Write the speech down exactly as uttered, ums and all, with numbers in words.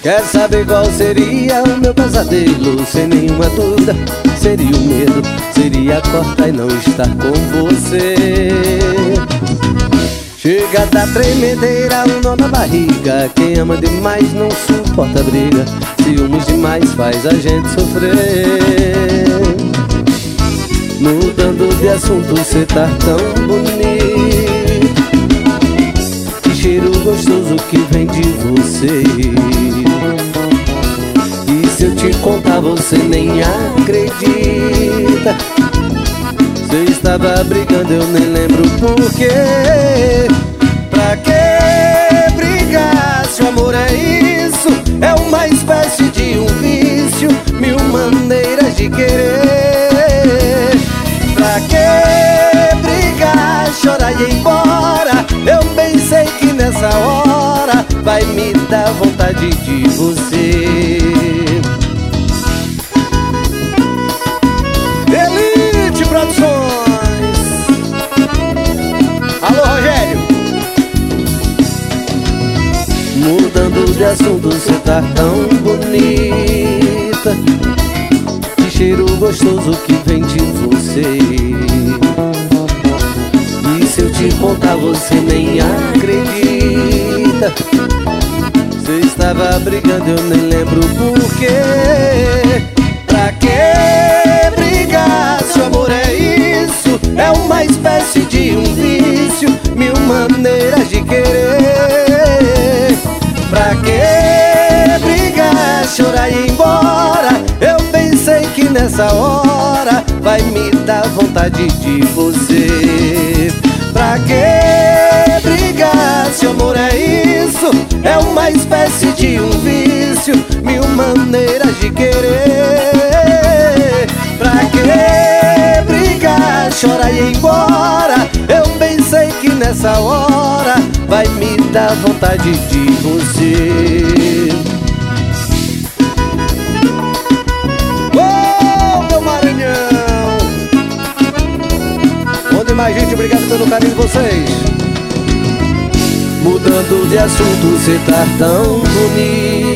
Quer saber qual seria o meu pesadelo? Sem nenhuma dúvida, seria o medo. Seria acordar e não estar com você. Chega da tremedeira, um nó na barriga. Quem ama demais não suporta briga. Ciúmes demais faz a gente sofrer. Mudando de assunto, cê tá tão bonito. Que cheiro gostoso que vem de você. E se eu te contar você nem acredita. Cê estava brigando, eu nem lembro porquê. Pra que brigar se o amor é isso? É uma espécie de um vício, mil maneiras de querer. Pra que brigar, chorar e ir embora? Eu bem sei que nessa hora vai me dar vontade de você. Elite Produções. Alô, Rogério. Mudando de assunto, cê tá tão bonita. Que cheiro gostoso que vem de você. E se eu te contar você nem acredita. Cê estava brigando, eu nem lembro porquê. Pra que brigar se o amor é isso? É uma espécie de um vício, mil maneiras de querer. Pra que brigar, chorar e ir embora? Eu pensei que nessa hora vai me dar vontade de você. Pra que brigar se o amor é isso? É uma espécie de um vício, mil maneiras de querer. Pra que brigar, chorar e ir embora? Eu pensei que nessa hora vai me dar vontade de você. Ô, meu Maranhão! Onde mais gente, obrigado pelo carinho de vocês. Mudando de assunto, cê tá tão bonito.